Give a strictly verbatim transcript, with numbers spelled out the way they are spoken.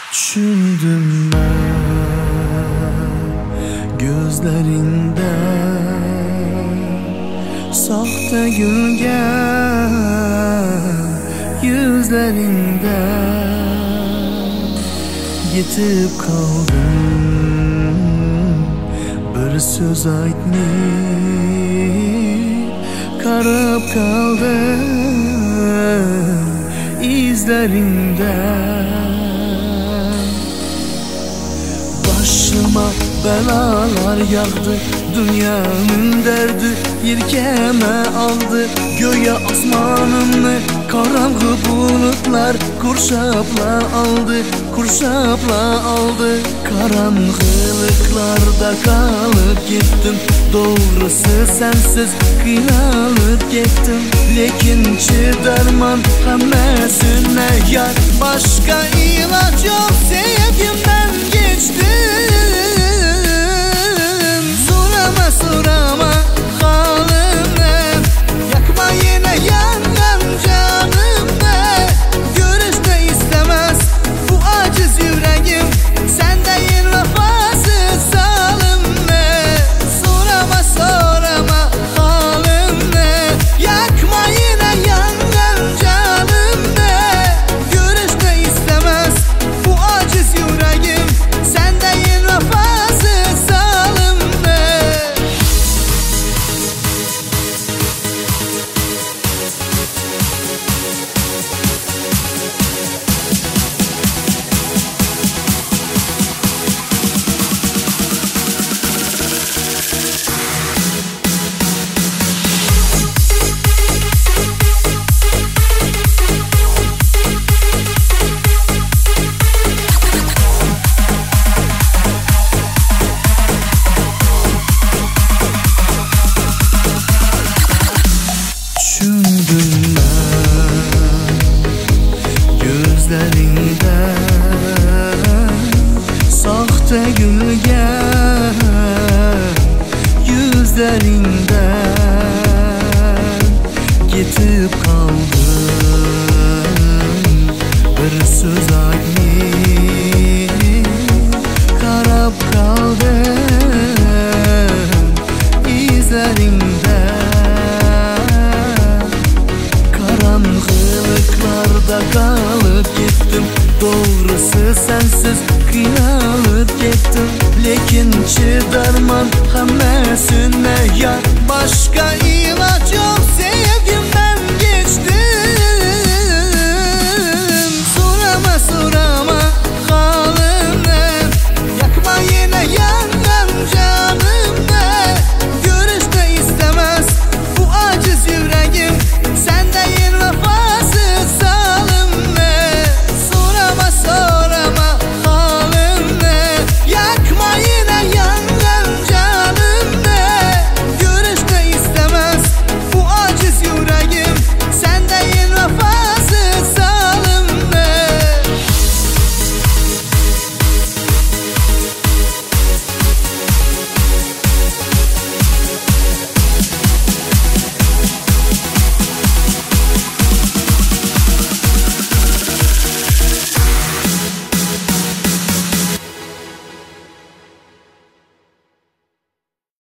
Düşündüm ben gözlerinde sahte gülgen yüzlerinde yetip kaldım bir söz aytmayıp karab kaldım izlerinden. Başıma belalar yağdı, dünyanın derdi yelkeme aldı. Göğe asmanımı karanlığı bulutlar kurşapla aldı, kurşapla aldı. Karanlıklarda kalıp gittim, doğrusu sensiz kıynalıp gittim. Lekin çıdarman hammesine yar, başka ilaç yok, sevgimden geçtim. Sorama sorama halimle, yakma yine yangan canımla. Görüşte istemez bu aciz yüreğim, sendeyin vefasız zalimle. Sorama sorama halimle, yakma yine yangan canımla. Görüşte istemez bu aciz yüreğim, sendeyin vefasız zalimle. Düşündüm ben gözlerinden sahte gülgen yüzlerinden yetip kaldım bir söz aytmayıp karab kaldım izlerinden. Karanlıklarda kalıp gittim, doğrusu sensiz kıynalıp gittim. Lekin çıdarman hammesine yar, başka